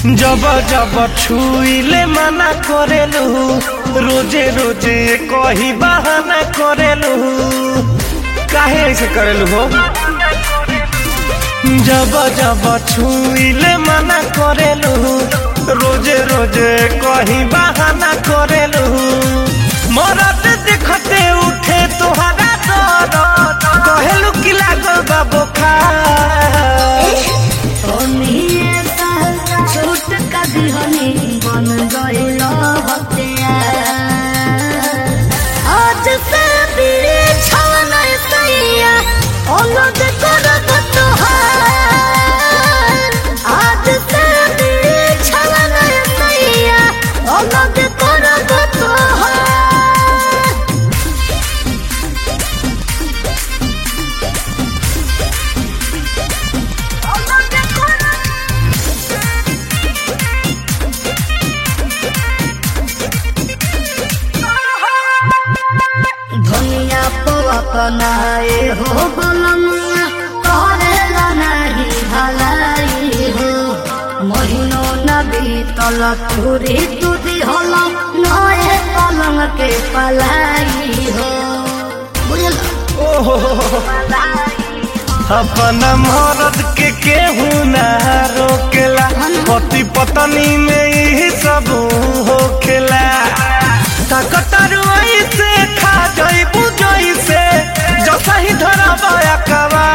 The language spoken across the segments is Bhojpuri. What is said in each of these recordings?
जब जब छुईले मना करेलू रोजे रोजे कही बहाना करेलू काहे ऐसे करेलू हो। जब जब छुईले मना करेलू रोजे रोजे कही बहाना करेलू मरद देखते उठे तोहरा दर्द कहेलू कि लागल बा बुखार। छोट कदहनी बन गइल आज से बिछौन सैया अलग करब तोहार। आज से बिछौन सैया अलग करब तोहार। धनिया अपनाए हो बलमुआ करेला नहीं भलाई हो। महीनो न बीतल तुरी तुदी हल नए पलंग के पलाई हो। बुझल अपना मरद के केहू ना रोकेला पति पत्नी में यही सब होखेला। ताकतारू ऐसे खा जइबू जइसे जैसा ही धरबा कबा।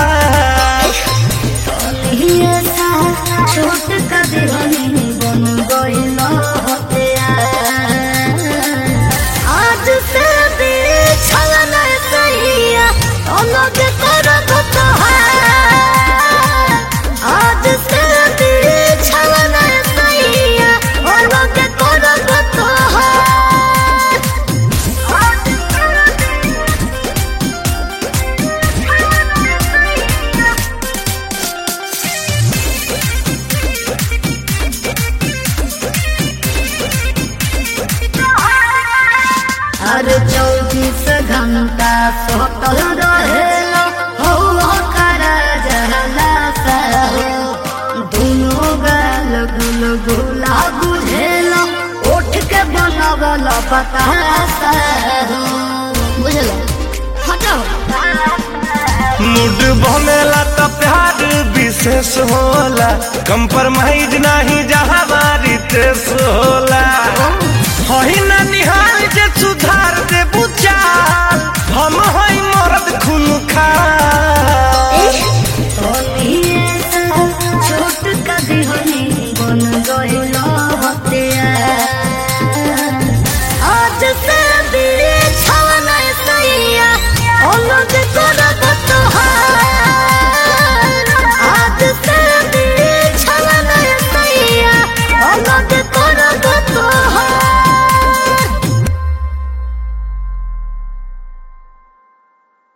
छोट कदहनी बन गइल आज से बिछौन सैया अलग करब तोहार। आज से बिछौन सैया अलग करब तोहार। हर 24 घंटा सोतल रहेला हो करा जहला सहो। दुनो गाल गुल गुला बुझेला उठ के बनवल बतासा हो। बुझल हटाओ मूड बनेला तो प्यार विशेष होला कंप्रोमाइज नहीं जहाँ